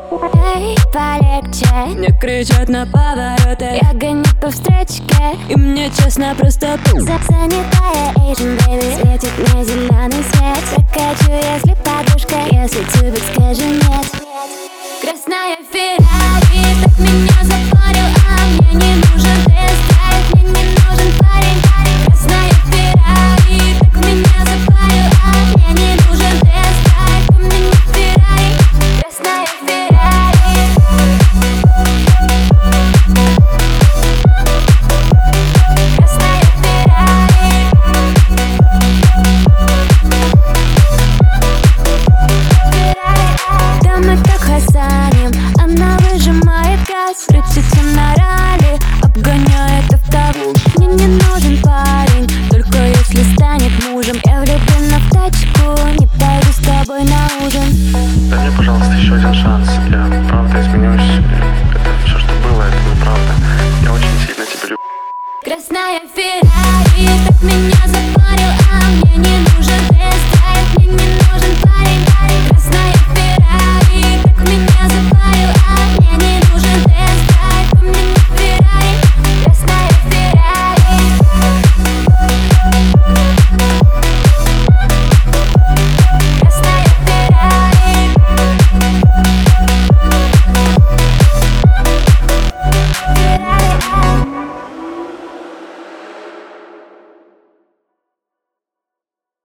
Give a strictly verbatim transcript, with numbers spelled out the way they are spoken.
Эй, полегче. Мне кричат на повороте, Я гоню по встречке, и мне честно просто пух. занятая Asian baby. Светит мне зеленый свет. Прокачу, если подушка. Если тюбик, скажи нет. Красная фея.